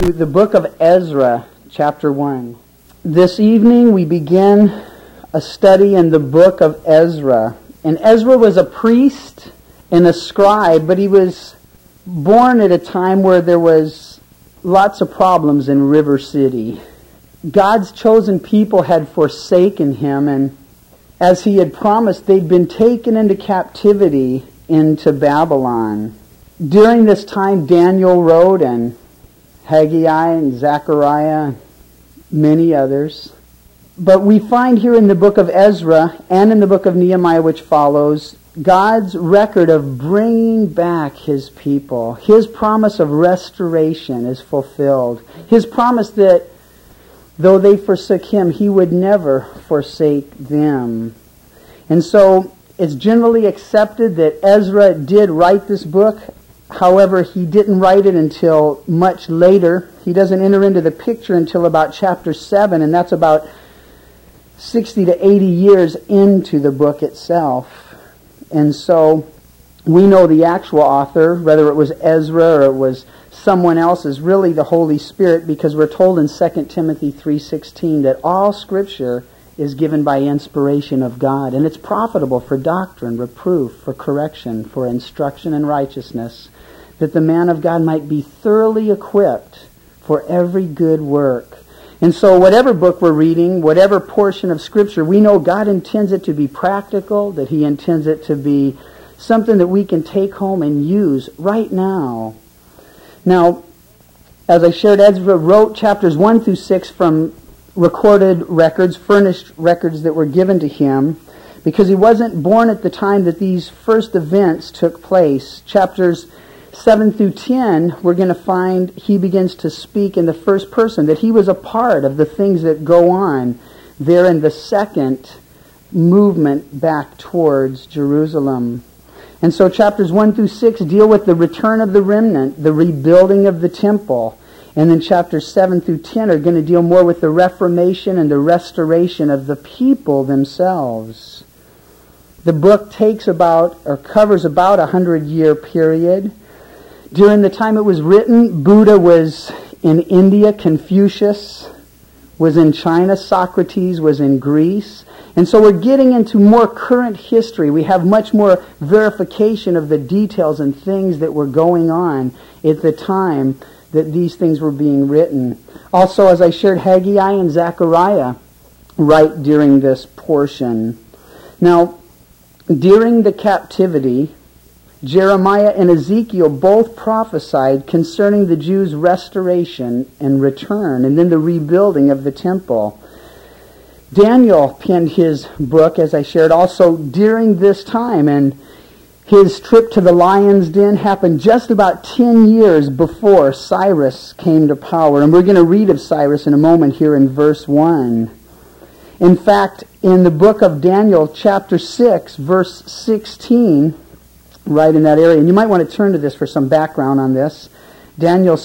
the book of Ezra, chapter 1. This evening we begin a study in the book of Ezra. And Ezra was a priest and a scribe, but he was born at a time where there was lots of problems in River City. God's chosen people had forsaken him, and as he had promised, they'd been taken into captivity into Babylon. During this time, Daniel wrote, and Haggai and Zechariah, many others. But we find here in the book of Ezra and in the book of Nehemiah, which follows, God's record of bringing back his people. His promise of restoration is fulfilled. His promise that though they forsook him, he would never forsake them. And so it's generally accepted that Ezra did write this book. However, he didn't write it until much later. He doesn't enter into the picture until about chapter 7, and that's about 60 to 80 years into the book itself. And so we know the actual author, whether it was Ezra or it was someone else, is really the Holy Spirit, because we're told in 2 Timothy 3:16 that all Scripture is given by inspiration of God, and it's profitable for doctrine, reproof, for correction, for instruction in righteousness, that the man of God might be thoroughly equipped for every good work. And so whatever book we're reading, whatever portion of Scripture, we know God intends it to be practical, that he intends it to be something that we can take home and use right now. Now, as I shared, Ezra wrote chapters 1 through 6 from recorded records, furnished records that were given to him, because he wasn't born at the time that these first events took place. Chapters 7 through 10, we're going to find he begins to speak in the first person, that he was a part of the things that go on there in the second movement back towards Jerusalem. And so chapters 1 through 6 deal with the return of the remnant, the rebuilding of the temple. And then chapters 7 through 10 are going to deal more with the reformation and the restoration of the people themselves. The book takes about, or covers about, 100-year period. During the time it was written, Buddha was in India, Confucius was in China, Socrates was in Greece. And so we're getting into more current history. We have much more verification of the details and things that were going on at the time that these things were being written. Also, as I shared, Haggai and Zechariah write during this portion. Now, during the captivity, Jeremiah and Ezekiel both prophesied concerning the Jews' restoration and return, and then the rebuilding of the temple. Daniel penned his book, as I shared, also during this time, and his trip to the lion's den happened just about 10 years before Cyrus came to power. And we're going to read of Cyrus in a moment here in verse 1. In fact, in the book of Daniel, chapter 6, verse 16, right in that area, and you might want to turn to this for some background on this. Daniel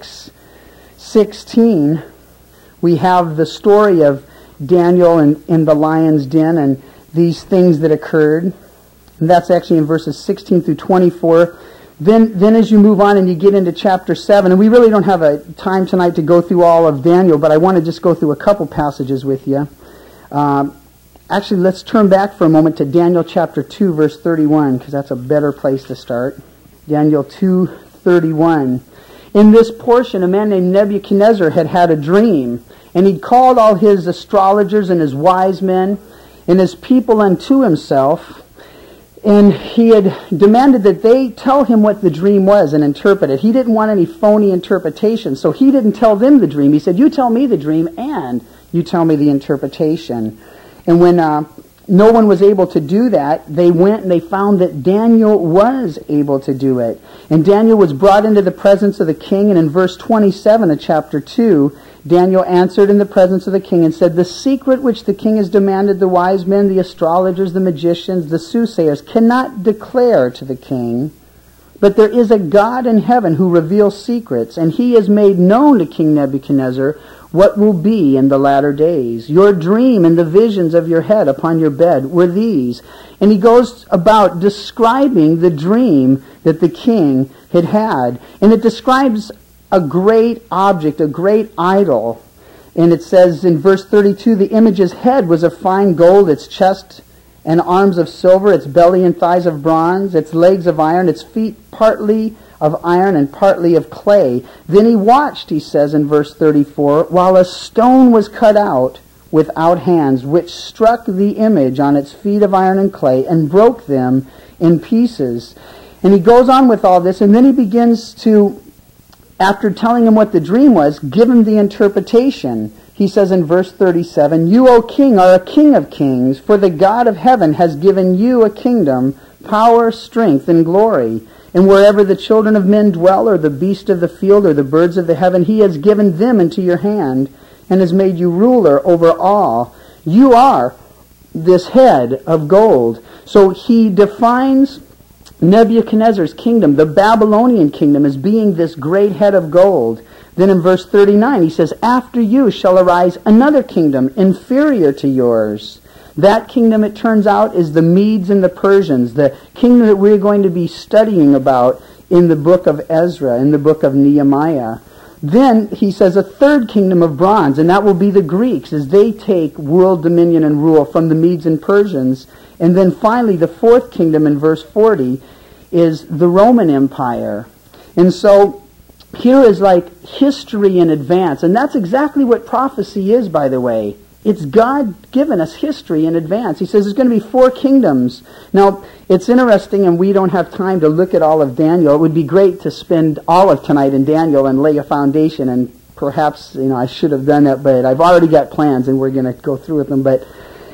6:16, we have the story of Daniel in the lion's den and these things that occurred. And that's actually in verses 16 through 24. Then as you move on and you get into chapter 7, and we really don't have a time tonight to go through all of Daniel, but I want to just go through a couple passages with you. Actually, let's turn back for a moment to Daniel chapter 2, verse 31, because that's a better place to start. Daniel 2:31. In this portion, a man named Nebuchadnezzar had had a dream, and he'd called all his astrologers and his wise men and his people unto himself, and he had demanded that they tell him what the dream was and interpret it. He didn't want any phony interpretation, so he didn't tell them the dream. He said, you tell me the dream and you tell me the interpretation. And when no one was able to do that, they went and they found that Daniel was able to do it. And Daniel was brought into the presence of the king, and in verse 27 of chapter 2, Daniel answered in the presence of the king and said, the secret which the king has demanded the wise men, the astrologers, the magicians, the soothsayers cannot declare to the king, but there is a God in heaven who reveals secrets, and he has made known to King Nebuchadnezzar what will be in the latter days. Your dream and the visions of your head upon your bed were these. And he goes about describing the dream that the king had had. And it describes a great object, a great idol. And it says in verse 32, the image's head was of fine gold, its chest and arms of silver, its belly and thighs of bronze, its legs of iron, its feet partly of iron and partly of clay. Then he watched, he says in verse 34, while a stone was cut out without hands, which struck the image on its feet of iron and clay and broke them in pieces. And he goes on with all this, and then he begins to, after telling him what the dream was, give him the interpretation. He says in verse 37, you, O king, are a king of kings, for the God of heaven has given you a kingdom, power, strength, and glory. And wherever the children of men dwell, or the beast of the field, or the birds of the heaven, he has given them into your hand, and has made you ruler over all. You are this head of gold. So he defines Nebuchadnezzar's kingdom, the Babylonian kingdom, as being this great head of gold. Then in verse 39 he says, after you shall arise another kingdom inferior to yours. That kingdom, it turns out, is the Medes and the Persians, the kingdom that we're going to be studying about in the book of Ezra, in the book of Nehemiah. Then he says a third kingdom of bronze, and that will be the Greeks, as they take world dominion and rule from the Medes and Persians. And then finally the fourth kingdom in verse 40 is the Roman Empire. And so here is like history in advance, and that's exactly what prophecy is, by the way. It's God giving us history in advance. He says there's going to be 4 kingdoms. Now, it's interesting, and we don't have time to look at all of Daniel. It would be great to spend all of tonight in Daniel and lay a foundation, and perhaps, I should have done that, but I've already got plans, and we're going to go through with them. But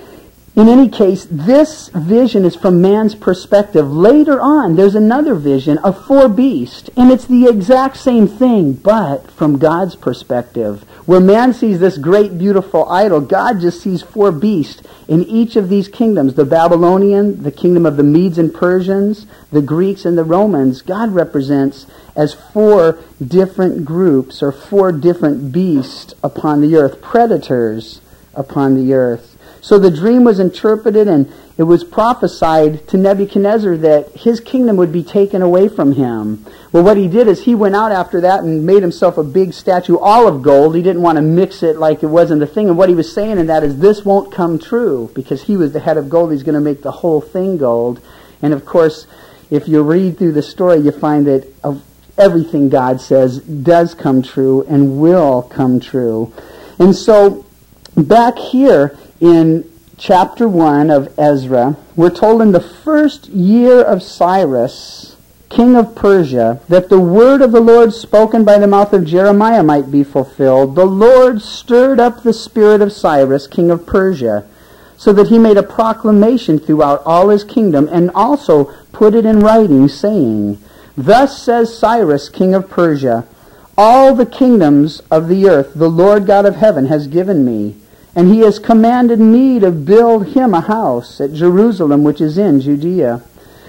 in any case, this vision is from man's perspective. Later on, there's another vision of 4 beasts, and it's the exact same thing, but from God's perspective. Where man sees this great, beautiful idol, God just sees 4 beasts in each of these kingdoms. The Babylonian, the kingdom of the Medes and Persians, the Greeks, and the Romans. God represents as 4 different groups, or 4 different beasts upon the earth, predators upon the earth. So the dream was interpreted, and it was prophesied to Nebuchadnezzar that his kingdom would be taken away from him. Well, what he did is he went out after that and made himself a big statue, all of gold. He didn't want to mix it like it wasn't the thing. And what he was saying in that is this won't come true, because he was the head of gold. He's going to make the whole thing gold. And of course, if you read through the story, you find that everything God says does come true and will come true. And so back here in chapter 1 of Ezra, we're told in the first year of Cyrus, king of Persia, that the word of the Lord spoken by the mouth of Jeremiah might be fulfilled. The Lord stirred up the spirit of Cyrus, king of Persia, so that he made a proclamation throughout all his kingdom, and also put it in writing, saying, thus says Cyrus, king of Persia, all the kingdoms of the earth the Lord God of heaven has given me, and he has commanded me to build him a house at Jerusalem, which is in Judea.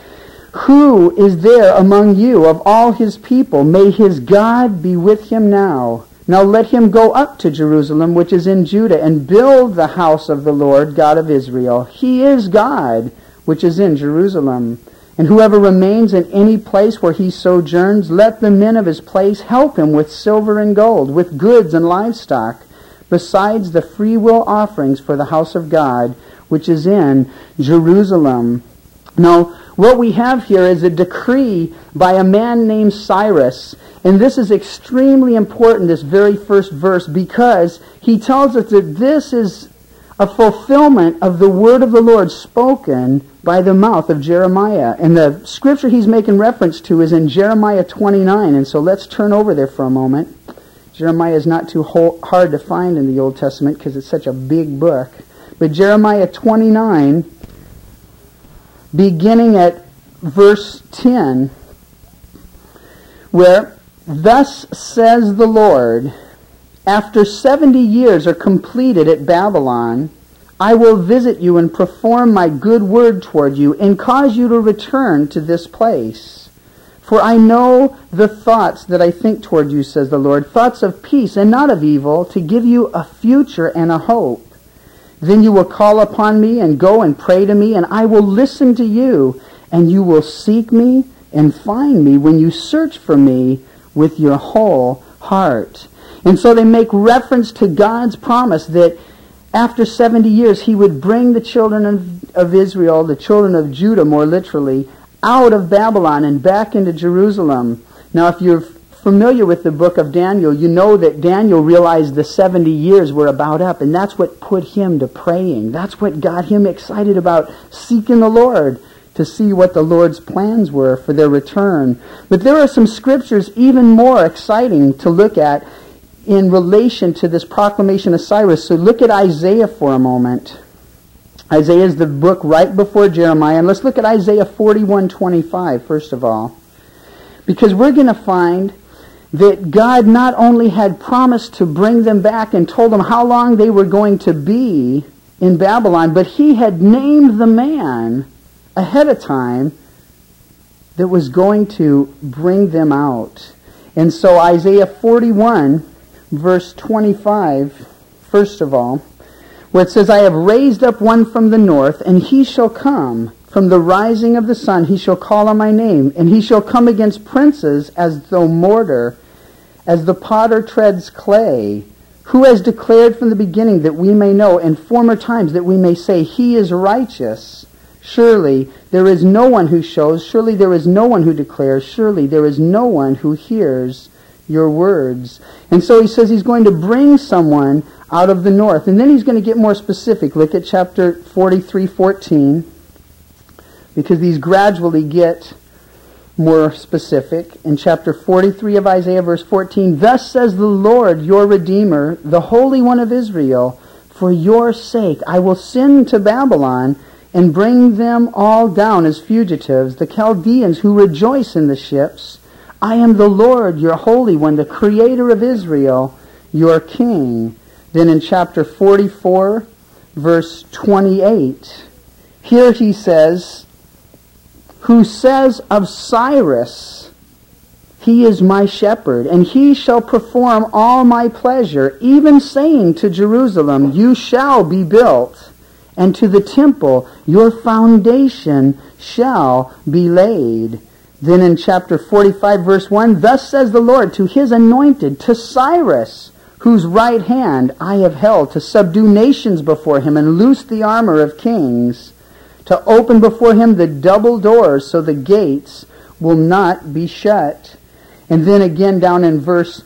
Who is there among you of all his people? May his God be with him now. Now let him go up to Jerusalem, which is in Judah, and build the house of the Lord God of Israel. He is God, which is in Jerusalem. And whoever remains in any place where he sojourns, let the men of his place help him with silver and gold, with goods and livestock, besides the freewill offerings for the house of God, which is in Jerusalem. Now, what we have here is a decree by a man named Cyrus. And this is extremely important, this very first verse, because he tells us that this is a fulfillment of the word of the Lord spoken by the mouth of Jeremiah. And the scripture he's making reference to is in Jeremiah 29. And so let's turn over there for a moment. Jeremiah is not too hard to find in the Old Testament because it's such a big book. But Jeremiah 29, beginning at verse 10, where, thus says the Lord, after 70 years are completed at Babylon, I will visit you and perform my good word toward you and cause you to return to this place. For I know the thoughts that I think toward you, says the Lord, thoughts of peace and not of evil, to give you a future and a hope. Then you will call upon me and go and pray to me, and I will listen to you, and you will seek me and find me when you search for me with your whole heart. And so they make reference to God's promise that after 70 years he would bring the children of Israel, the children of Judah more literally, out of Babylon and back into Jerusalem. Now if you're familiar with the book of Daniel, you know that Daniel realized the 70 years were about up, and that's what put him to praying. That's what got him excited about seeking the Lord, to see what the Lord's plans were for their return. But there are some scriptures even more exciting to look at in relation to this proclamation of Cyrus. So look at Isaiah for a moment. Isaiah is the book right before Jeremiah, and let's look at Isaiah 41:25 first of all, because we're going to find that God not only had promised to bring them back and told them how long they were going to be in Babylon, but he had named the man ahead of time that was going to bring them out. And so Isaiah 41, verse 25, first of all, where it says, I have raised up one from the north, and he shall come. From the rising of the sun he shall call on my name, and he shall come against princes as though mortar, as the potter treads clay. Who has declared from the beginning that we may know, and former times that we may say, he is righteous. Surely there is no one who shows, surely there is no one who declares, surely there is no one who hears your words. And so he says he's going to bring someone out of the north. And then he's going to get more specific. Look at chapter 43:14. Because these gradually get more specific. In chapter 43 of Isaiah, verse 14, thus says the Lord, your Redeemer, the Holy One of Israel, for your sake I will send to Babylon and bring them all down as fugitives, the Chaldeans who rejoice in the ships. I am the Lord, your Holy One, the Creator of Israel, your King. Then in chapter 44, verse 28, here he says, who says of Cyrus, he is my shepherd, and he shall perform all my pleasure, even saying to Jerusalem, you shall be built, and to the temple, your foundation shall be laid. Then in chapter 45, verse 1, thus says the Lord to his anointed, to Cyrus, whose right hand I have held, to subdue nations before him, and loose the armor of kings, to open before him the double doors, so the gates will not be shut. And then again down in verse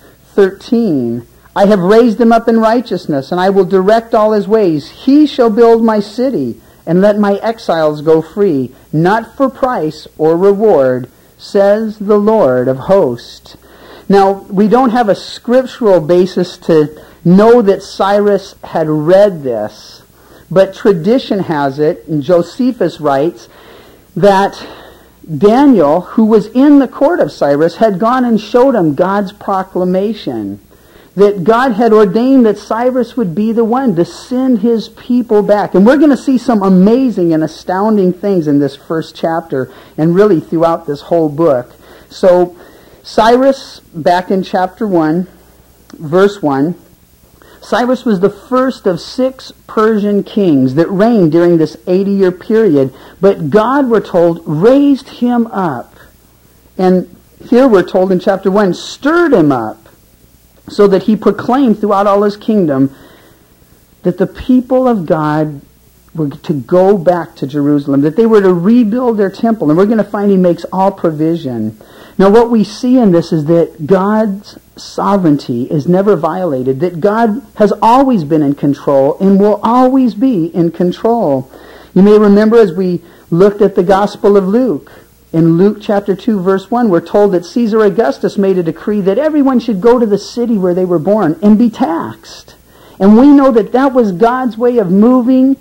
13, I have raised him up in righteousness, and I will direct all his ways. He shall build my city, and let my exiles go free, not for price or reward, says the Lord of hosts. Now, we don't have a scriptural basis to know that Cyrus had read this, but tradition has it, and Josephus writes, that Daniel, who was in the court of Cyrus, had gone and showed him God's proclamation, that God had ordained that Cyrus would be the one to send his people back. And we're going to see some amazing and astounding things in this first chapter, and really throughout this whole book. So, Cyrus, back in chapter 1, verse 1, Cyrus was the first of 6 Persian kings that reigned during this 80-year period. But God, we're told, raised him up. And here we're told in chapter 1, stirred him up so that he proclaimed throughout all his kingdom that the people of God were to go back to Jerusalem, that they were to rebuild their temple. And we're going to find he makes all provision. Now what we see in this is that God's sovereignty is never violated, that God has always been in control and will always be in control. You may remember as we looked at the Gospel of Luke, in Luke chapter 2 verse 1, we're told that Caesar Augustus made a decree that everyone should go to the city where they were born and be taxed. And we know that that was God's way of moving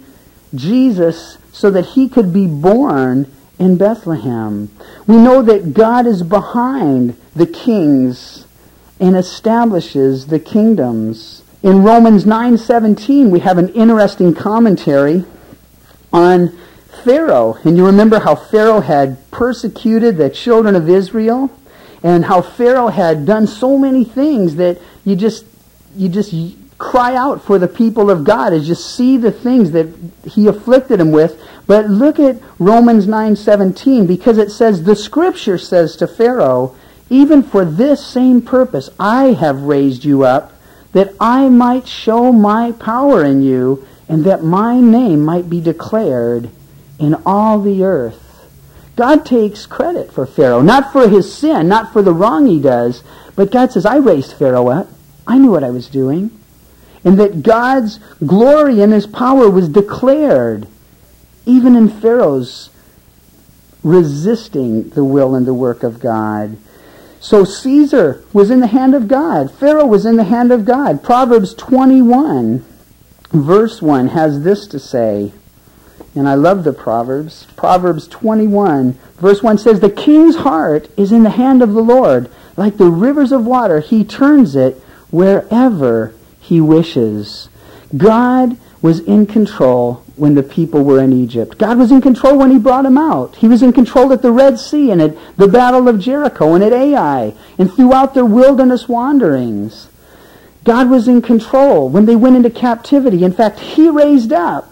Jesus so that he could be born in Bethlehem. We know that God is behind the kings and establishes the kingdoms. In Romans 9:17, we have an interesting commentary on Pharaoh. And you remember how Pharaoh had persecuted the children of Israel, and how Pharaoh had done so many things that you just cry out for the people of God as you see the things that he afflicted them with. But look at Romans 9:17, because it says, the scripture says to Pharaoh, even for this same purpose I have raised you up, that I might show my power in you, and that my name might be declared in all the earth. God takes credit for Pharaoh, not for his sin, not for the wrong he does, but God says, I raised Pharaoh up. I knew what I was doing. And that God's glory and his power was declared, even in Pharaoh's resisting the will and the work of God. So Caesar was in the hand of God. Pharaoh was in the hand of God. Proverbs 21, verse 1 has this to say, and I love the Proverbs. Proverbs 21, verse 1 says, the king's heart is in the hand of the Lord. Like the rivers of water, he turns it wherever he wishes. God was in control when the people were in Egypt. God was in control when he brought them out. He was in control at the Red Sea and at the Battle of Jericho and at Ai and throughout their wilderness wanderings. God was in control when they went into captivity. In fact, he raised up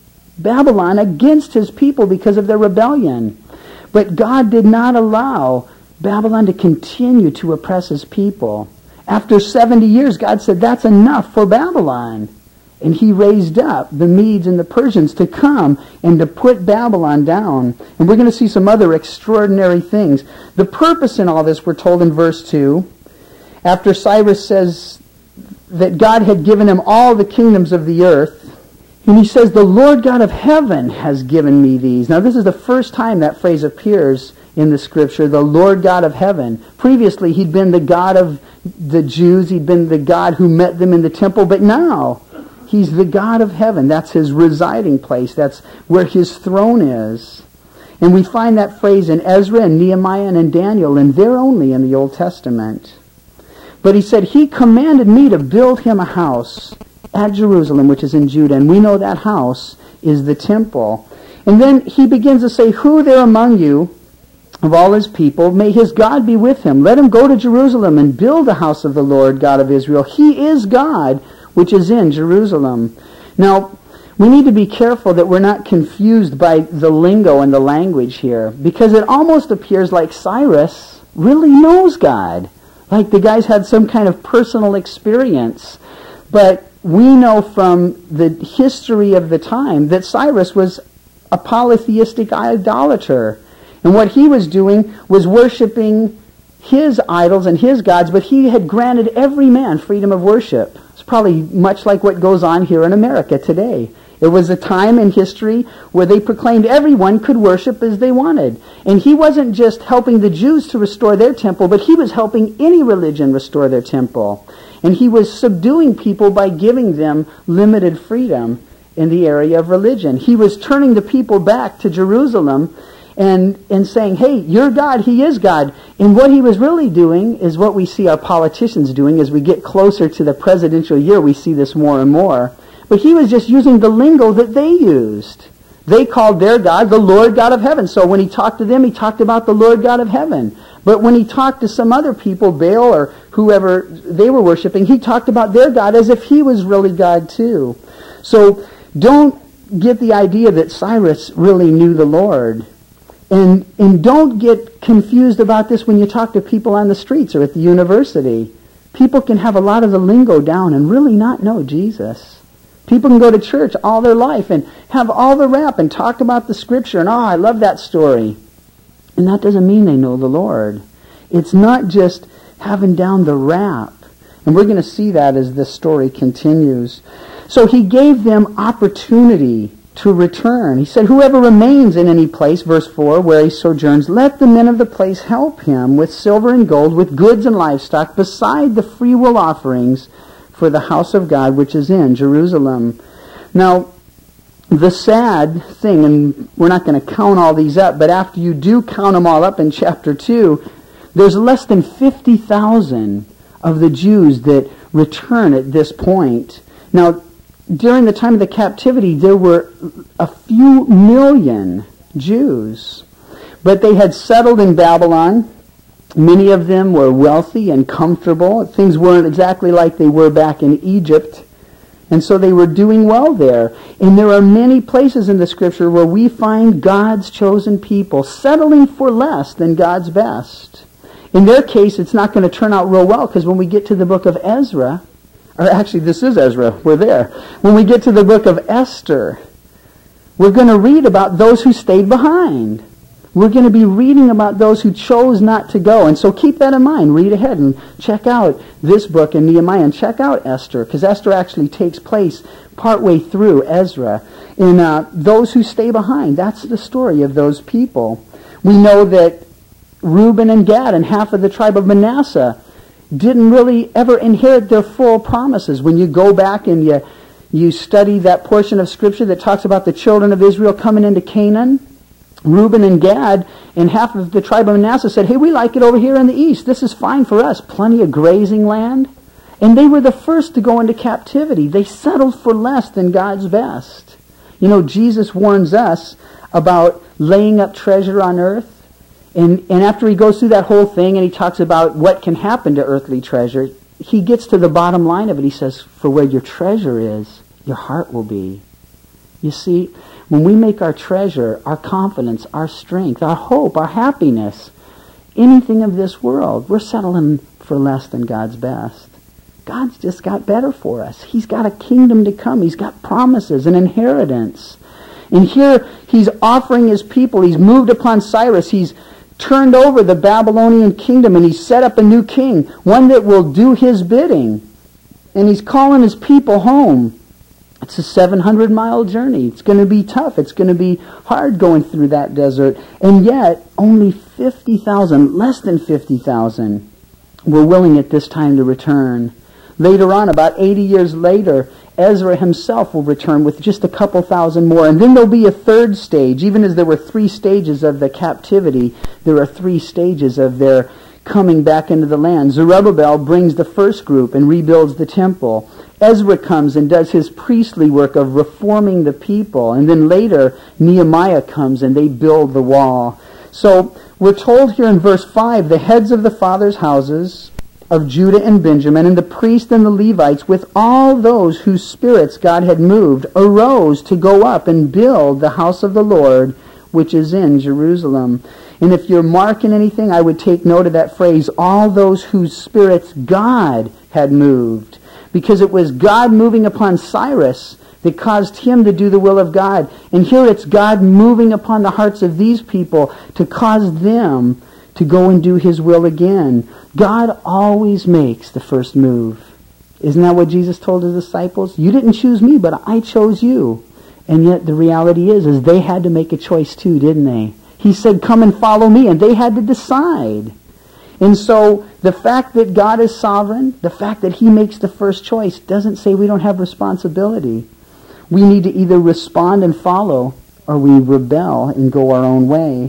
Babylon against his people because of their rebellion. But God did not allow Babylon to continue to oppress his people. After 70 years, God said, that's enough for Babylon. And he raised up the Medes and the Persians to come and to put Babylon down. And we're going to see some other extraordinary things. The purpose in all this, we're told in verse 2, after Cyrus says that God had given him all the kingdoms of the earth, and he says, the Lord God of heaven has given me these. Now this is the first time that phrase appears in the scripture, the Lord God of heaven. Previously he'd been the God of the Jews, he'd been the God who met them in the temple, but now he's the God of heaven. That's his residing place. That's where his throne is. And we find that phrase in Ezra and Nehemiah and in Daniel, and there only in the Old Testament. But he said, he commanded me to build him a house at Jerusalem, which is in Judah. And we know that house is the temple. And then he begins to say, who there among you of all his people, may his God be with him. Let him go to Jerusalem and build the house of the Lord God of Israel. He is God, which is in Jerusalem. Now, we need to be careful that we're not confused by the lingo and the language here, because it almost appears like Cyrus really knows God, like the guy's had some kind of personal experience. But we know from the history of the time that Cyrus was a polytheistic idolater. And what he was doing was worshiping his idols and his gods, but he had granted every man freedom of worship. It's probably much like what goes on here in America today. It was a time in history where they proclaimed everyone could worship as they wanted. And he wasn't just helping the Jews to restore their temple, but he was helping any religion restore their temple. And he was subduing people by giving them limited freedom in the area of religion. He was turning the people back to Jerusalem and saying, hey, you're God, he is God. And what he was really doing is what we see our politicians doing as we get closer to the presidential year. We see this more and more. But he was just using the lingo that they used. They called their God the Lord God of heaven. So when he talked to them, he talked about the Lord God of heaven. But when he talked to some other people, Baal or whoever they were worshiping, he talked about their God as if he was really God too. So don't get the idea that Cyrus really knew the Lord. And don't get confused about this when you talk to people on the streets or at the university. People can have a lot of the lingo down and really not know Jesus. People can go to church all their life and have all the rap and talk about the scripture and, I love that story. And that doesn't mean they know the Lord. It's not just having down the rap. And we're going to see that as this story continues. So he gave them opportunity to return. He said, whoever remains in any place, verse 4, where he sojourns, let the men of the place help him with silver and gold, with goods and livestock, beside the freewill offerings for the house of God, which is in Jerusalem. Now, the sad thing, and we're not going to count all these up, but after you do count them all up in chapter 2, there's less than 50,000 of the Jews that return at this point. Now, during the time of the captivity, there were a few million Jews, but they had settled in Babylon. Many of them were wealthy and comfortable. Things weren't exactly like they were back in Egypt, and so they were doing well there. And there are many places in the Scripture where we find God's chosen people settling for less than God's best. In their case, it's not going to turn out real well, because when we get to the book of Ezra, or actually this is Ezra, we're there. When we get to the book of Esther, we're going to read about those who stayed behind. We're going to be reading about those who chose not to go. And so keep that in mind. Read ahead and check out this book in Nehemiah, and check out Esther, because Esther actually takes place partway through Ezra. And those who stay behind, that's the story of those people. We know that Reuben and Gad and half of the tribe of Manasseh didn't really ever inherit their full promises. When you go back and you study that portion of Scripture that talks about the children of Israel coming into Canaan, Reuben and Gad and half of the tribe of Manasseh said, hey, we like it over here in the east. This is fine for us. Plenty of grazing land. And they were the first to go into captivity. They settled for less than God's best. You know, Jesus warns us about laying up treasure on earth. And after he goes through that whole thing and he talks about what can happen to earthly treasure, he gets to the bottom line of it. He says, for where your treasure is, your heart will be. You see, when we make our treasure, our confidence, our strength, our hope, our happiness, anything of this world, we're settling for less than God's best. God's just got better for us. He's got a kingdom to come. He's got promises, an inheritance. And here he's offering his people. He's moved upon Cyrus. He's turned over the Babylonian kingdom, and he's set up a new king, one that will do his bidding. And he's calling his people home. It's a 700-mile journey. It's going to be tough. It's going to be hard going through that desert. And yet, only 50,000, less than 50,000, were willing at this time to return. Later on, about 80 years later, Ezra himself will return with just a couple thousand more. And then there'll be a third stage. Even as there were 3 stages of the captivity, there are 3 stages of their coming back into the land. Zerubbabel brings the first group and rebuilds the temple. Ezra comes and does his priestly work of reforming the people. And then later, Nehemiah comes and they build the wall. So we're told here in verse 5, the heads of the fathers' houses of Judah and Benjamin, and the priests and the Levites, with all those whose spirits God had moved, arose to go up and build the house of the Lord, which is in Jerusalem. And if you're marking anything, I would take note of that phrase, all those whose spirits God had moved. Because it was God moving upon Cyrus that caused him to do the will of God. And here it's God moving upon the hearts of these people to cause them to go and do his will again. God always makes the first move. Isn't that what Jesus told his disciples? You didn't choose me, but I chose you. And yet the reality is they had to make a choice too, didn't they? He said, come and follow me, and they had to decide. And so the fact that God is sovereign, the fact that he makes the first choice, doesn't say we don't have responsibility. We need to either respond and follow, or we rebel and go our own way.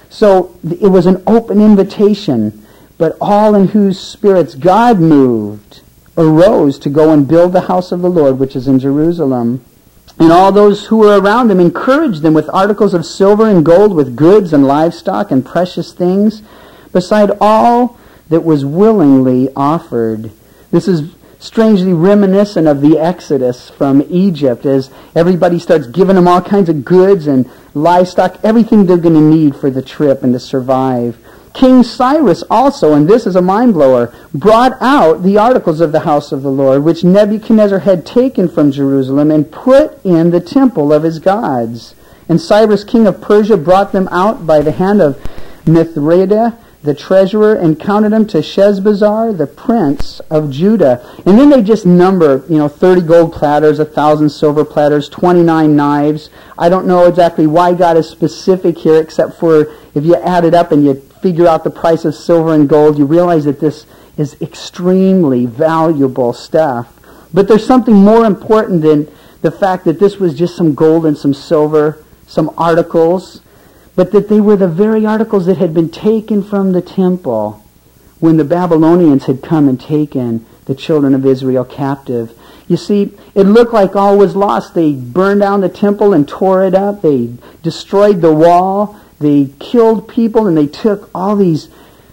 So it was an open invitation, but all in whose spirits God moved arose to go and build the house of the Lord, which is in Jerusalem. And all those who were around him encouraged them with articles of silver and gold, with goods and livestock and precious things, beside all that was willingly offered. This is strangely reminiscent of the Exodus from Egypt, as everybody starts giving them all kinds of goods and livestock, everything they're going to need for the trip and to survive. King Cyrus also, and this is a mind-blower, brought out the articles of the house of the Lord, which Nebuchadnezzar had taken from Jerusalem, and put in the temple of his gods. And Cyrus, king of Persia, brought them out by the hand of Mithridates, the treasurer, and counted them to Sheshbazzar, the prince of Judah. And then they just number, 30 gold platters, 1,000 silver platters, 29 knives. I don't know exactly why God is specific here, except for if you add it up and you figure out the price of silver and gold, you realize that this is extremely valuable stuff. But there's something more important than the fact that this was just some gold and some silver, some articles, but that they were the very articles that had been taken from the temple when the Babylonians had come and taken the children of Israel captive. You see, it looked like all was lost. They burned down the temple and tore it up. They destroyed the wall. They killed people, and they took all these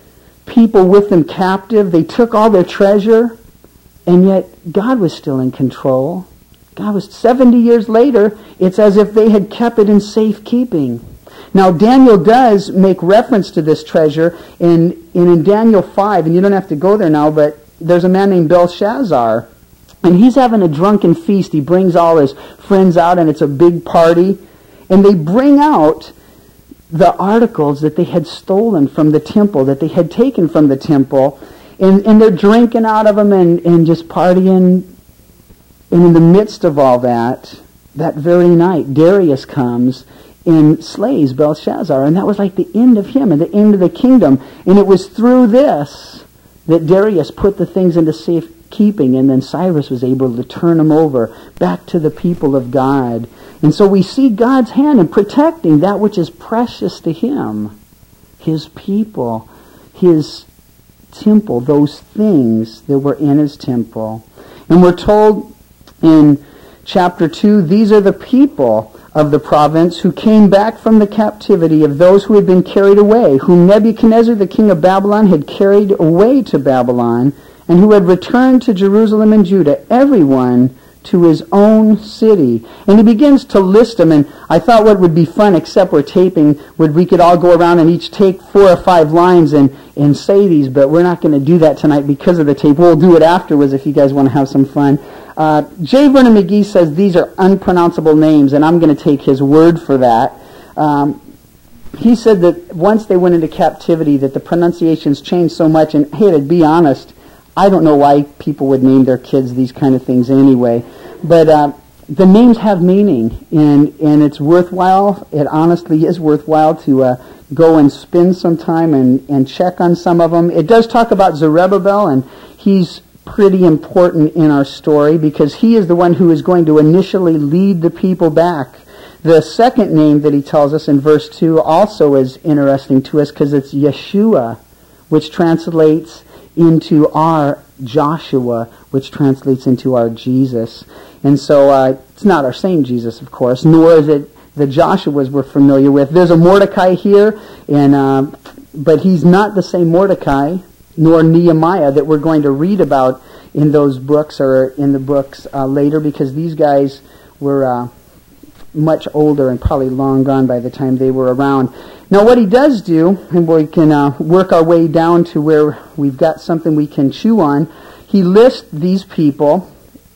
people with them captive. They took all their treasure, and yet God was still in control. God was 70 years later, it's as if they had kept it in safekeeping. Now, Daniel does make reference to this treasure in Daniel 5, and you don't have to go there now, but there's a man named Belshazzar, and he's having a drunken feast. He brings all his friends out, and it's a big party, and they bring out the articles that they had stolen from the temple, that they had taken from the temple, and they're drinking out of them and just partying. And in the midst of all that very night, Darius comes and slays Belshazzar. And that was like the end of him and the end of the kingdom. And it was through this that Darius put the things into safekeeping, and then Cyrus was able to turn them over back to the people of God. And so we see God's hand in protecting that which is precious to him, his people, his temple, those things that were in his temple. And we're told in chapter 2, these are the people of the province who came back from the captivity of those who had been carried away, whom Nebuchadnezzar the king of Babylon had carried away to Babylon, and who had returned to Jerusalem and Judah, everyone to his own city. And he begins to list them, and I thought what would be fun, except we're taping, we could all go around and each take 4 or 5 lines and say these, but we're not going to do that tonight because of the tape. We'll do it afterwards if you guys want to have some fun. J. Vernon McGee says these are unpronounceable names, and I'm going to take his word for that. He said that once they went into captivity that the pronunciations changed so much, and hey, to be honest, I don't know why people would name their kids these kind of things anyway, but the names have meaning, and it's worthwhile. It honestly is worthwhile to go and spend some time and check on some of them. It does talk about Zerubbabel, and he's pretty important in our story because he is the one who is going to initially lead the people back. The second name that he tells us in verse 2 also is interesting to us because it's Yeshua, which translates into our Joshua, which translates into our Jesus. And so it's not our same Jesus, of course, nor is it the Joshuas we're familiar with. There's a Mordecai here, but he's not the same Mordecai, nor Nehemiah that we're going to read about in those books or in the books later, because these guys were much older and probably long gone by the time they were around. Now what he does do, and we can work our way down to where we've got something we can chew on, he lists these people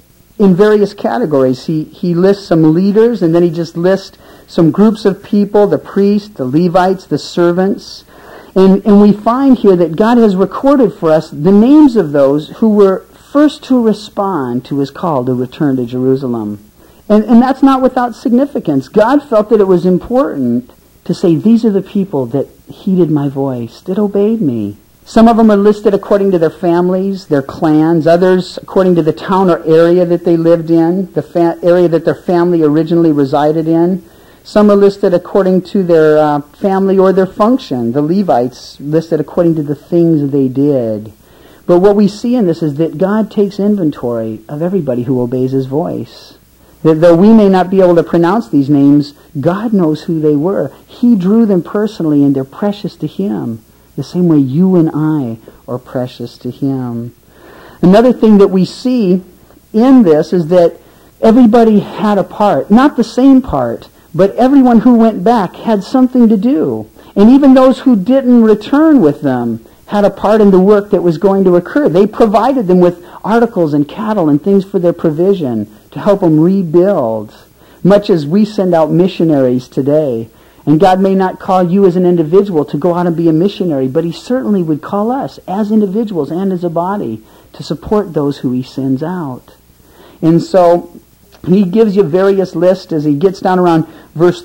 in various categories. He lists some leaders, and then he just lists some groups of people, the priests, the Levites, the servants. And we find here that God has recorded for us the names of those who were first to respond to his call to return to Jerusalem. And that's not without significance. God felt that it was important to say, these are the people that heeded my voice, that obeyed me. Some of them are listed according to their families, their clans. Others according to the town or area that they lived in, the area that their family originally resided in. Some are listed according to their family or their function. The Levites listed according to the things they did. But what we see in this is that God takes inventory of everybody who obeys his voice. That though we may not be able to pronounce these names, God knows who they were. He drew them personally, and they're precious to him, the same way you and I are precious to him. Another thing that we see in this is that everybody had a part. Not the same part, but everyone who went back had something to do. And even those who didn't return with them had a part in the work that was going to occur. They provided them with articles and cattle and things for their provision to help them rebuild, much as we send out missionaries today. And God may not call you as an individual to go out and be a missionary, but he certainly would call us as individuals and as a body to support those who he sends out. And so he gives you various lists as he gets down around verse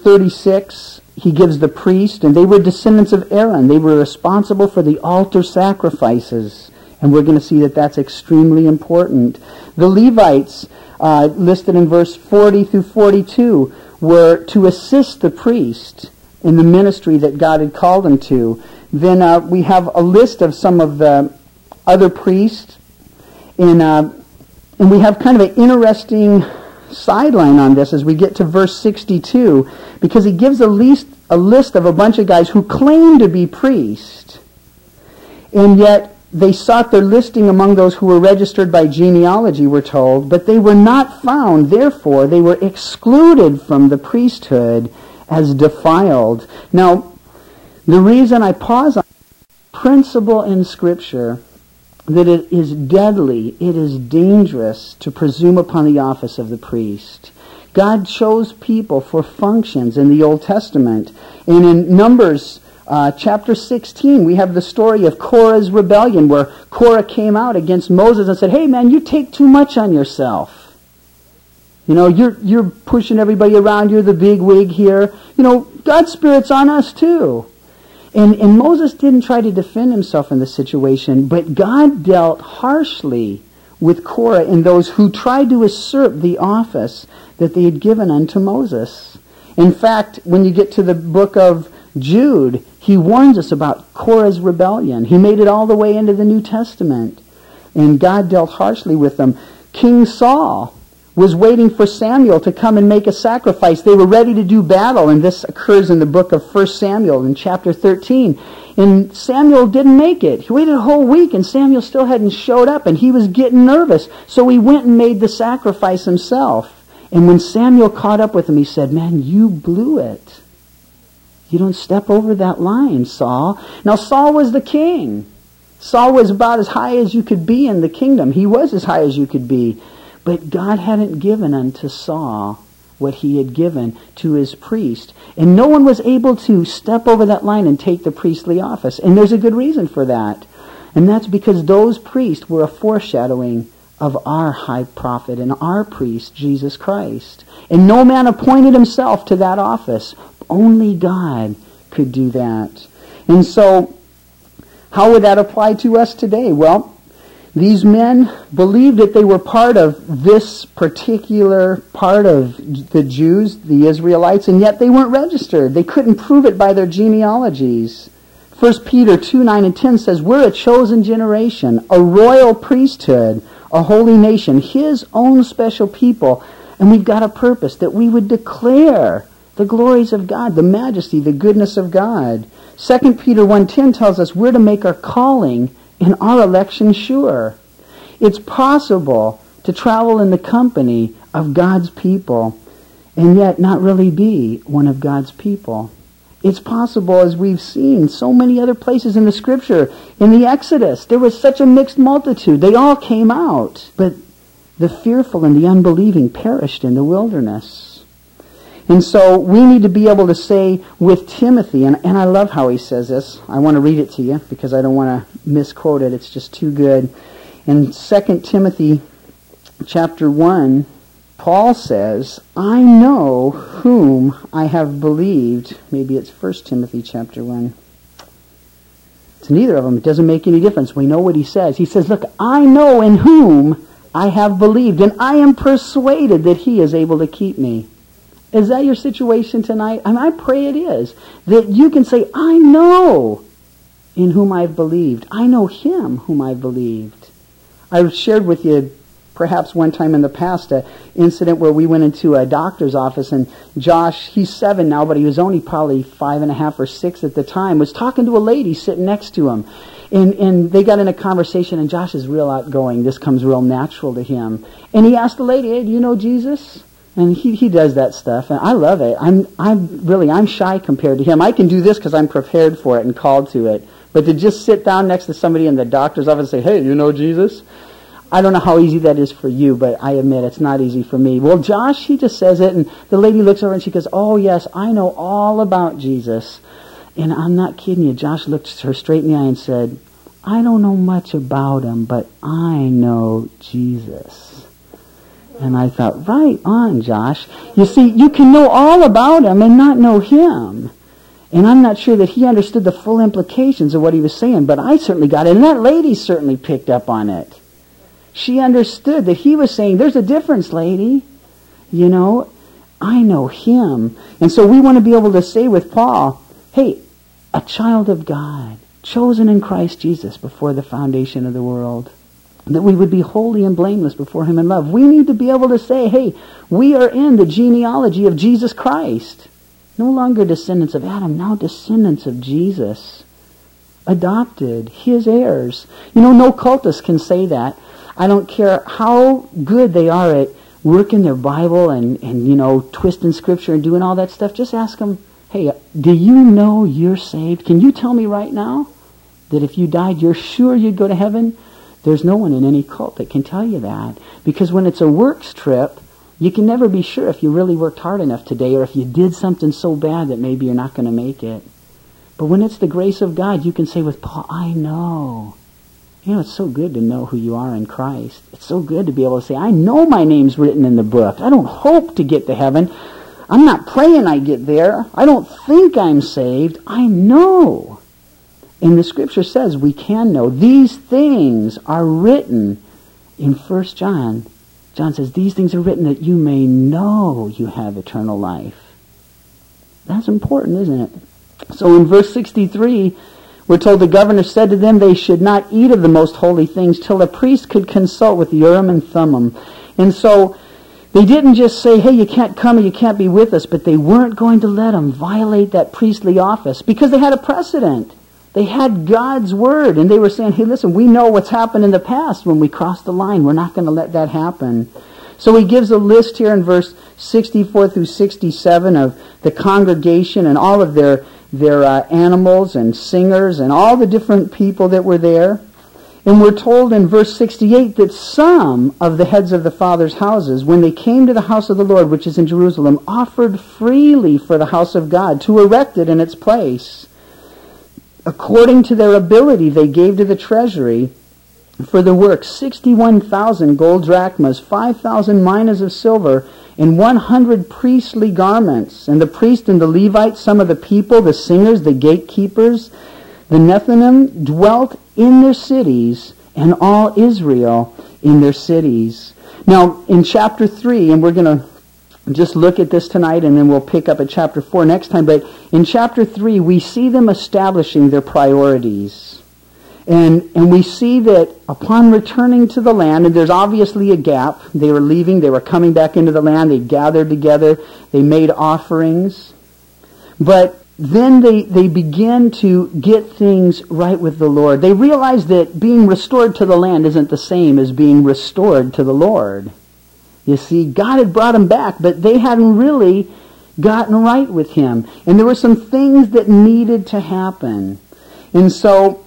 36. He gives the priest, and they were descendants of Aaron. They were responsible for the altar sacrifices. And we're going to see that that's extremely important. The Levites, listed in verse 40 through 42, were to assist the priest in the ministry that God had called them to. Then we have a list of some of the other priests. And we have kind of an interesting sideline on this as we get to verse 62, because he gives a list of a bunch of guys who claim to be priests, and yet they sought their listing among those who were registered by genealogy, we're told, but they were not found. Therefore, they were excluded from the priesthood as defiled. Now, the reason I pause on principle in Scripture that it is deadly, it is dangerous to presume upon the office of the priest. God chose people for functions in the Old Testament. And in Numbers chapter 16, we have the story of Korah's rebellion, where Korah came out against Moses and said, hey man, you take too much on yourself. You know, you're pushing everybody around, you're the big wig here. You know, God's Spirit's on us too. And Moses didn't try to defend himself in the situation, but God dealt harshly with Korah and those who tried to usurp the office that they had given unto Moses. In fact, when you get to the book of Jude, he warns us about Korah's rebellion. He made it all the way into the New Testament. And God dealt harshly with them. King Saul was waiting for Samuel to come and make a sacrifice. They were ready to do battle, and this occurs in the book of 1 Samuel in chapter 13. And Samuel didn't make it. He waited a whole week, and Samuel still hadn't showed up, and he was getting nervous. So he went and made the sacrifice himself. And when Samuel caught up with him, he said, man, you blew it. You don't step over that line, Saul. Now, Saul was the king. Saul was about as high as you could be in the kingdom. He was as high as you could be. But God hadn't given unto Saul what he had given to his priest. And no one was able to step over that line and take the priestly office. And there's a good reason for that. And that's because those priests were a foreshadowing of our high prophet and our priest, Jesus Christ. And no man appointed himself to that office. Only God could do that. And so, how would that apply to us today? Well, these men believed that they were part of this particular part of the Jews, the Israelites, and yet they weren't registered. They couldn't prove it by their genealogies. 1 Peter 2:9-10 says, we're a chosen generation, a royal priesthood, a holy nation, His own special people, and we've got a purpose, that we would declare the glories of God, the majesty, the goodness of God. 2 Peter 1:10 tells us we're to make our calling and our election sure. It's possible to travel in the company of God's people and yet not really be one of God's people. It's possible, as we've seen so many other places in the Scripture. In the Exodus, there was such a mixed multitude. They all came out. But the fearful and the unbelieving perished in the wilderness. And so we need to be able to say with Timothy, and I love how he says this. I want to read it to you because I don't want to misquote it. It's just too good. In 2 Timothy chapter 1, Paul says, I know whom I have believed. Maybe it's 1 Timothy chapter 1. It's neither of them. It doesn't make any difference. We know what he says. He says, look, I know in whom I have believed, and I am persuaded that He is able to keep me. Is that your situation tonight? And I pray it is. That you can say, I know in whom I've believed. I know Him whom I've believed. I've shared with you perhaps one time in the past an incident where we went into a doctor's office, and Josh, he's 7 now, but he was only probably 5.5 or 6 at the time, was talking to a lady sitting next to him. And they got in a conversation, and Josh is real outgoing. This comes real natural to him. And he asked the lady, hey, do you know Jesus? And he does that stuff, and I love it. I'm shy compared to him. I can do this because I'm prepared for it and called to it. But to just sit down next to somebody in the doctor's office and say, hey, you know Jesus? I don't know how easy that is for you, but I admit it's not easy for me. Well, Josh, he just says it, and the lady looks over and she goes, oh, yes, I know all about Jesus. And I'm not kidding you. Josh looked her straight in the eye and said, I don't know much about Him, but I know Jesus. And I thought, right on, Josh. You see, you can know all about Him and not know Him. And I'm not sure that he understood the full implications of what he was saying, but I certainly got it. And that lady certainly picked up on it. She understood that he was saying, there's a difference, lady. You know, I know Him. And so we want to be able to say with Paul, hey, a child of God, chosen in Christ Jesus before the foundation of the world, that we would be holy and blameless before Him in love. We need to be able to say, hey, we are in the genealogy of Jesus Christ. No longer descendants of Adam, now descendants of Jesus. Adopted, His heirs. You know, no cultist can say that. I don't care how good they are at working their Bible and twisting Scripture and doing all that stuff. Just ask them, hey, do you know you're saved? Can you tell me right now that if you died, you're sure you'd go to heaven? There's no one in any cult that can tell you that. Because when it's a works trip, you can never be sure if you really worked hard enough today or if you did something so bad that maybe you're not going to make it. But when it's the grace of God, you can say with Paul, I know. You know, it's so good to know who you are in Christ. It's so good to be able to say, I know my name's written in the book. I don't hope to get to heaven. I'm not praying I get there. I don't think I'm saved. I know. And the Scripture says we can know. These things are written in 1 John. John says, these things are written that you may know you have eternal life. That's important, isn't it? So in verse 63, we're told the governor said to them they should not eat of the most holy things till a priest could consult with Urim and Thummim. And so they didn't just say, hey, you can't come or you can't be with us, but they weren't going to let them violate that priestly office because they had a precedent. They had God's word, and they were saying, hey, listen, we know what's happened in the past when we crossed the line. We're not going to let that happen. So he gives a list here in verse 64 through 67 of the congregation and all of their animals and singers and all the different people that were there. And we're told in verse 68 that some of the heads of the fathers' houses, when they came to the house of the Lord, which is in Jerusalem, offered freely for the house of God to erect it in its place. According to their ability, they gave to the treasury for the work 61,000 gold drachmas, 5,000 minas of silver, and 100 priestly garments. And the priest and the Levites, some of the people, the singers, the gatekeepers, the Nethinim, dwelt in their cities, and all Israel in their cities. Now, in chapter 3, and we're going to just look at this tonight, and then we'll pick up at chapter 4 next time, but in chapter 3, we see them establishing their priorities. And we see that upon returning to the land, and there's obviously a gap. They were leaving, they were coming back into the land, they gathered together, they made offerings. But then they begin to get things right with the Lord. They realize that being restored to the land isn't the same as being restored to the Lord. You see, God had brought them back, but they hadn't really gotten right with Him. And there were some things that needed to happen. And so,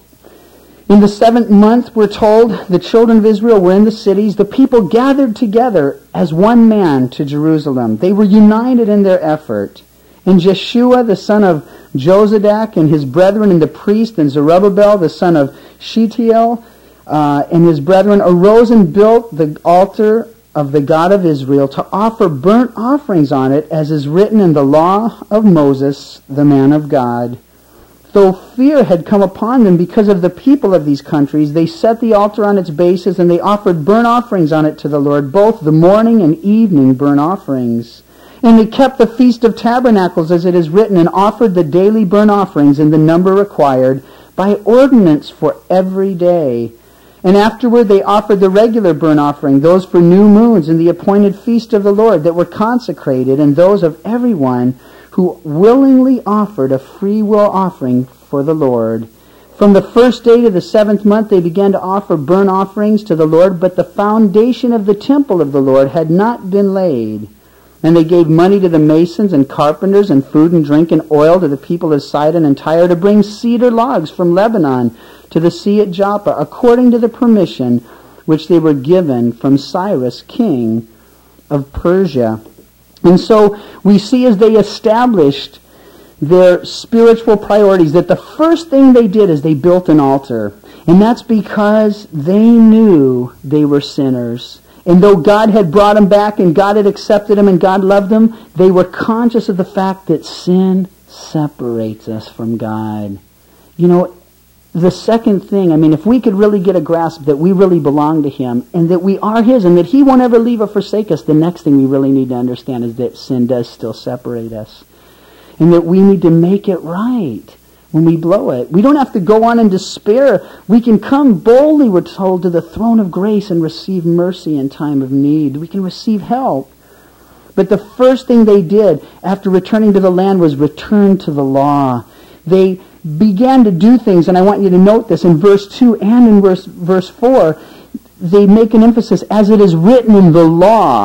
in the 7th month, we're told, the children of Israel were in the cities. The people gathered together as one man to Jerusalem. They were united in their effort. And Jeshua, the son of Jozadak, and his brethren, and the priest, and Zerubbabel, the son of Shealtiel, and his brethren, arose and built the altar of the God of Israel to offer burnt offerings on it, as is written in the law of Moses, the man of God. Though fear had come upon them because of the people of these countries, they set the altar on its bases, and they offered burnt offerings on it to the Lord, both the morning and evening burnt offerings. And they kept the Feast of Tabernacles, as it is written, and offered the daily burnt offerings in the number required, by ordinance for every day. And afterward they offered the regular burnt offering, those for new moons and the appointed feast of the Lord that were consecrated, and those of everyone who willingly offered a free will offering for the Lord. From the 1st day to the 7th month they began to offer burnt offerings to the Lord, but the foundation of the temple of the Lord had not been laid. And they gave money to the masons and carpenters, and food and drink and oil to the people of Sidon and Tyre, to bring cedar logs from Lebanon to the sea at Joppa, according to the permission which they were given from Cyrus, king of Persia. And so we see, as they established their spiritual priorities, that the first thing they did is they built an altar. And that's because they knew they were sinners. And though God had brought them back, and God had accepted them, and God loved them, they were conscious of the fact that sin separates us from God. You know, the second thing, if we could really get a grasp that we really belong to Him, and that we are His, and that He won't ever leave or forsake us, the next thing we really need to understand is that sin does still separate us. And that we need to make it right when we blow it. We don't have to go on in despair. We can come boldly, we're told, to the throne of grace and receive mercy in time of need. We can receive help. But the first thing they did after returning to the land was return to the law. They began to do things, and I want you to note this in verse 2 and in verse 4. They make an emphasis, as it is written in the law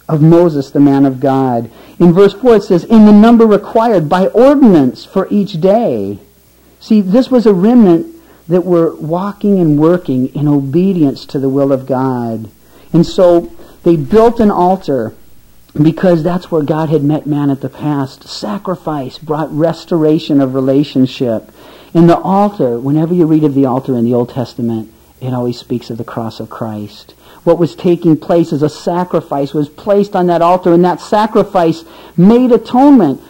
of Moses, the man of God. In verse 4 it says, in the number required by ordinance for each day. See, this was a remnant that were walking and working in obedience to the will of God. And so they built an altar because that's where God had met man at the past. Sacrifice brought restoration of relationship. And the altar, whenever you read of the altar in the Old Testament, it always speaks of the cross of Christ. What was taking place as a sacrifice was placed on that altar, and that sacrifice made atonement,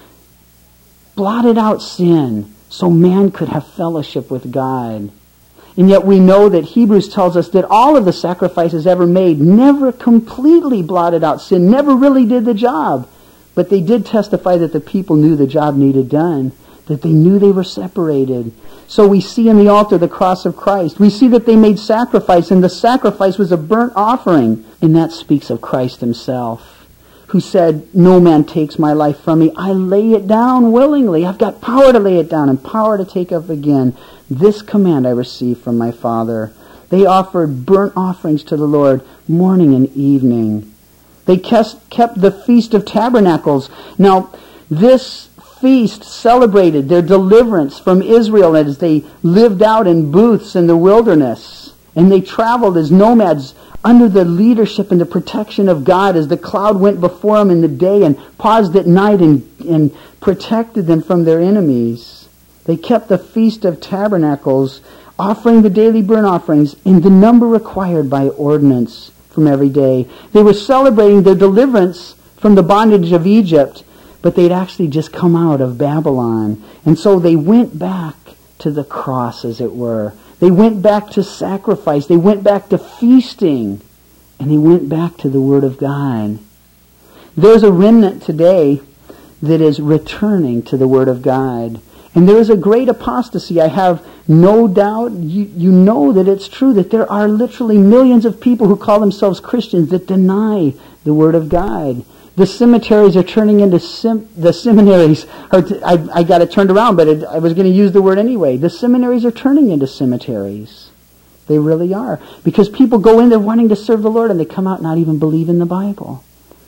blotted out sin, so man could have fellowship with God. And yet we know that Hebrews tells us that all of the sacrifices ever made never completely blotted out sin, never really did the job. But they did testify that the people knew the job needed done, that they knew they were separated. So we see in the altar the cross of Christ. We see that they made sacrifice, and the sacrifice was a burnt offering. And that speaks of Christ himself, who said, no man takes my life from me. I lay it down willingly. I've got power to lay it down and power to take up again. This command I received from my Father. They offered burnt offerings to the Lord morning and evening. They kept the Feast of Tabernacles. Now, this feast celebrated their deliverance from Israel as they lived out in booths in the wilderness. And they traveled as nomads under the leadership and the protection of God as the cloud went before them in the day and paused at night and protected them from their enemies. They kept the Feast of Tabernacles, offering the daily burnt offerings in the number required by ordinance from every day. They were celebrating their deliverance from the bondage of Egypt, but they'd actually just come out of Babylon. And so they went back to the cross, as it were. They went back to sacrifice. They went back to feasting. And they went back to the Word of God. There's a remnant today that is returning to the Word of God. And there is a great apostasy. I have no doubt, you know that it's true, that there are literally millions of people who call themselves Christians that deny the Word of God. The cemeteries are turning into the seminaries. I got it turned around, but I was going to use the word anyway. The seminaries are turning into cemeteries. They really are. Because people go in there wanting to serve the Lord, and they come out not even believing the Bible.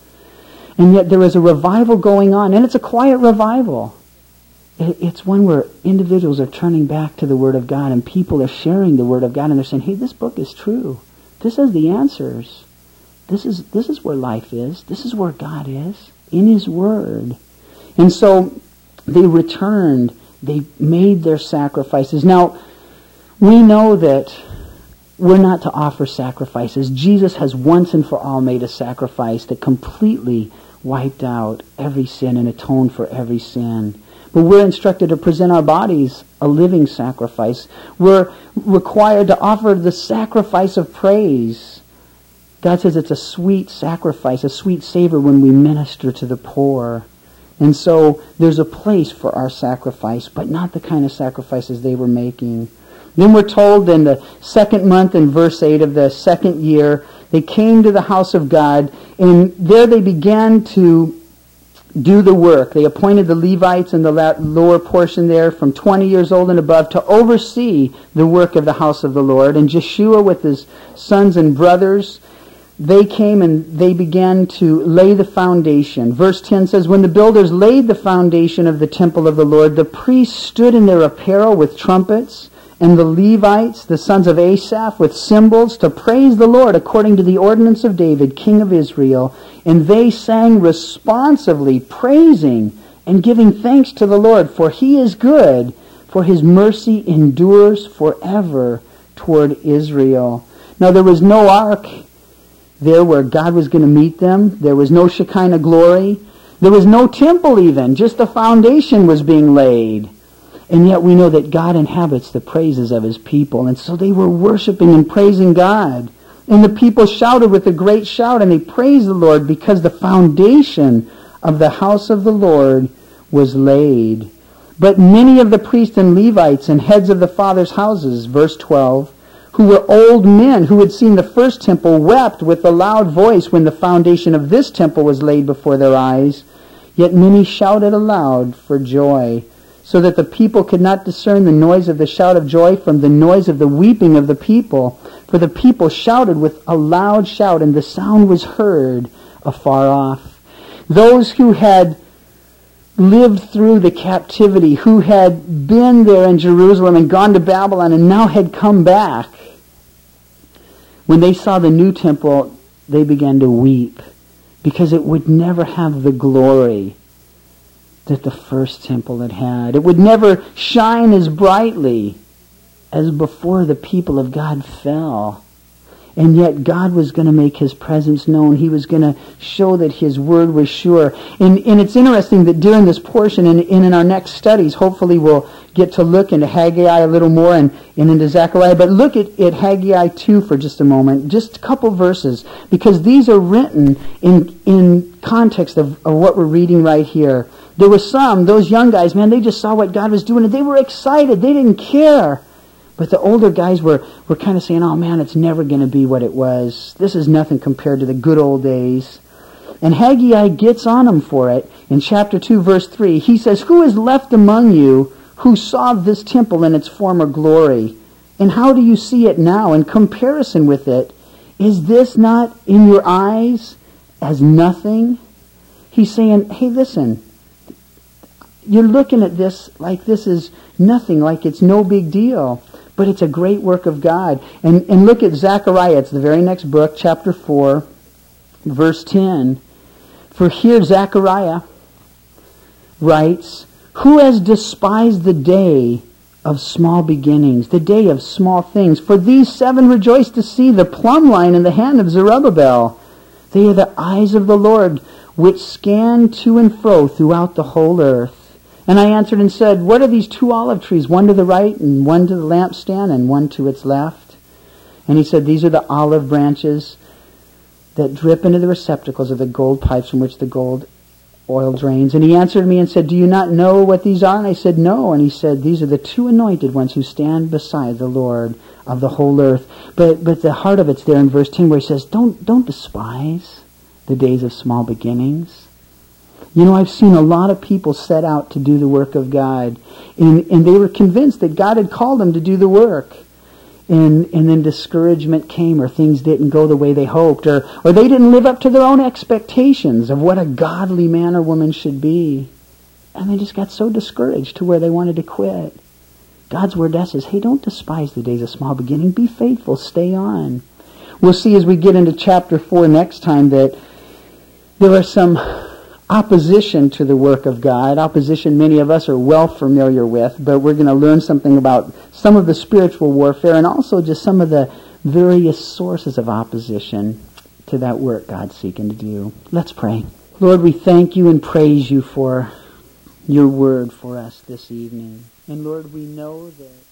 And yet there is a revival going on, and it's a quiet revival. It's one where individuals are turning back to the Word of God, and people are sharing the Word of God, and they're saying, hey, this book is true. This has the answers. This is where life is. This is where God is, in His Word. And so they returned. They made their sacrifices. Now, we know that we're not to offer sacrifices. Jesus has once and for all made a sacrifice that completely wiped out every sin and atoned for every sin. But we're instructed to present our bodies a living sacrifice. We're required to offer the sacrifice of praise. God says it's a sweet sacrifice, a sweet savor when we minister to the poor. And so there's a place for our sacrifice, but not the kind of sacrifices they were making. Then we're told in the second month in verse 8 of the second year, they came to the house of God, and there they began to do the work. They appointed the Levites in the lower portion there from 20 years old and above to oversee the work of the house of the Lord. And Jeshua with his sons and brothers, they came and they began to lay the foundation. Verse 10 says, when the builders laid the foundation of the temple of the Lord, the priests stood in their apparel with trumpets, and the Levites, the sons of Asaph, with cymbals to praise the Lord according to the ordinance of David, king of Israel. And they sang responsively, praising and giving thanks to the Lord, for He is good, for His mercy endures forever toward Israel. Now there was no ark there where God was going to meet them. There was no Shekinah glory. There was no temple even. Just the foundation was being laid. And yet we know that God inhabits the praises of His people. And so they were worshiping and praising God. And the people shouted with a great shout, and they praised the Lord because the foundation of the house of the Lord was laid. But many of the priests and Levites and heads of the fathers' houses, verse 12, who were old men who had seen the first temple, wept with a loud voice when the foundation of this temple was laid before their eyes. Yet many shouted aloud for joy, so that the people could not discern the noise of the shout of joy from the noise of the weeping of the people. For the people shouted with a loud shout, and the sound was heard afar off. Those who had lived through the captivity, who had been there in Jerusalem and gone to Babylon and now had come back, when they saw the new temple, they began to weep because it would never have the glory that the first temple had had. It would never shine as brightly as before the people of God fell. And yet God was going to make His presence known. He was going to show that His word was sure. And it's interesting that during this portion and in our next studies, hopefully we'll get to look into Haggai a little more and into Zechariah. But look at Haggai 2 for just a moment. Just a couple verses. Because these are written in context of what we're reading right here. There were some, those young guys, man, they just saw what God was doing and they were excited. They didn't care. But the older guys were kind of saying, oh man, it's never going to be what it was. This is nothing compared to the good old days. And Haggai gets on them for it. In chapter 2, verse 3, he says, who is left among you who saw this temple in its former glory? And how do you see it now in comparison with it? Is this not in your eyes as nothing? He's saying, hey, listen, you're looking at this like this is nothing, like it's no big deal. But it's a great work of God. And look at Zechariah. It's the very next book, chapter 4, verse 10. For here Zechariah writes, who has despised the day of small beginnings, the day of small things? For these 7 rejoice to see the plumb line in the hand of Zerubbabel. They are the eyes of the Lord, which scan to and fro throughout the whole earth. And I answered and said, what are these 2 olive trees, one to the right and one to the lampstand and one to its left? And he said, these are the olive branches that drip into the receptacles of the gold pipes from which the gold oil drains. And he answered me and said, do you not know what these are? And I said, no. And he said, these are the 2 anointed ones who stand beside the Lord of the whole earth. But the heart of it's there in verse 10 where he says, don't despise the days of small beginnings. You know, I've seen a lot of people set out to do the work of God, and they were convinced that God had called them to do the work. And then discouragement came, or things didn't go the way they hoped, or they didn't live up to their own expectations of what a godly man or woman should be. And they just got so discouraged to where they wanted to quit. God's word says, hey, don't despise the days of small beginning. Be faithful. Stay on. We'll see as we get into chapter 4 next time that there are some opposition to the work of God. Opposition many of us are well familiar with, but we're going to learn something about some of the spiritual warfare and also just some of the various sources of opposition to that work God's seeking to do. Let's pray. Lord, we thank you and praise you for your word for us this evening. And Lord, we know that